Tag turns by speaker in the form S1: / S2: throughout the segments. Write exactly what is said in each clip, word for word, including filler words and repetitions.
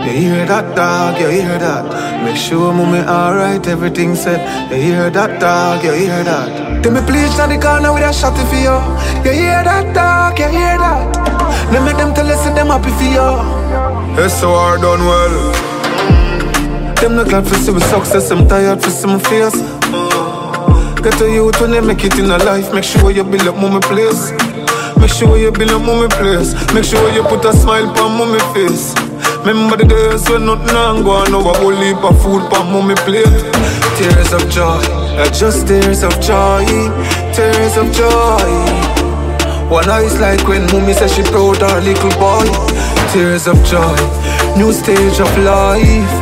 S1: You hear that, dog? You hear that? Make sure mommy alright, everything set. You hear that, dog? You hear that? Then me please on the corner with a shotty for you. You hear that, dog? You hear that? Then make them tell us that them happy for you. It's so hard done well. Them not glad for see with success, I'm tired for see my face. Get to youth when they make it in a life. Make sure you build up mommy place. Make sure you build up mommy place. Make sure you put a smile on mommy face. Remember the days when nothing on go on. Now a whole heap of food on mommy plate. Tears of joy, just tears of joy. Tears of joy. One eyes like when mommy says she proud her little boy. Tears of joy, new stage of life.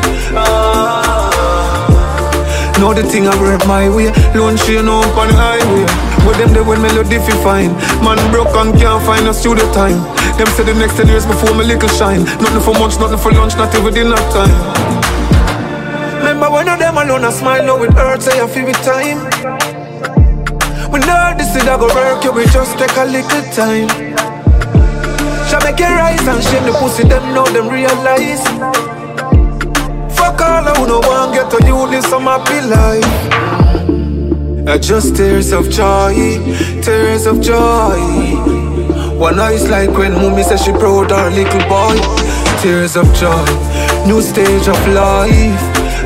S1: Know the thing I work my way. Lone train up on the highway. But them they when melody fi fine. Man broke and can't find a studio time. Them say the next ten years before my little shine. Nothing for much, nothing for lunch, not even dinner time. Remember when of them alone I smile, now it hurts, I feel with time. We know this is that go work, you will just take a little time. Shall make it rise and shame the pussy, them know them realize. Fuck all I wanna want, get to you live some happy life. I just tears of joy, tears of joy. One eyes like when mommy says she proud her little boy. Tears of joy, new stage of life.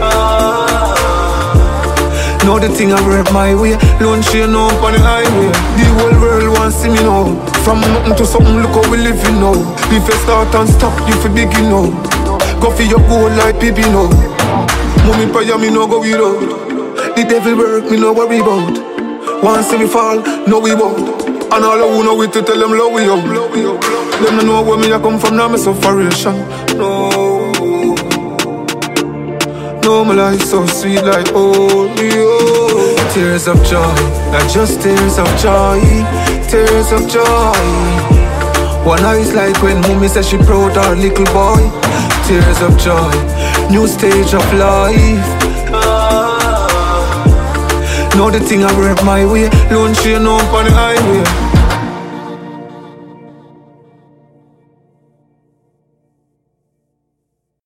S1: Know the thing I work my way. Lone train up on the highway. The whole world wants to see me now. From nothing to something, look how we living now. If you start and stop, you for digging now. Go for your goal like baby now. Mommy prayer me no go without. The devil work me no worry about. Once we fall, no we won't. And all I wanna wait to tell them love we up. Them don't know where me I come from, now my sufferation. No, no, my life so sweet like holy oh. Tears of joy, not just tears of joy. Tears of joy. One eyes like when mommy says she proud her little boy. Tears of joy, new stage of life. Know the thing I work my way. Lone train up on the highway.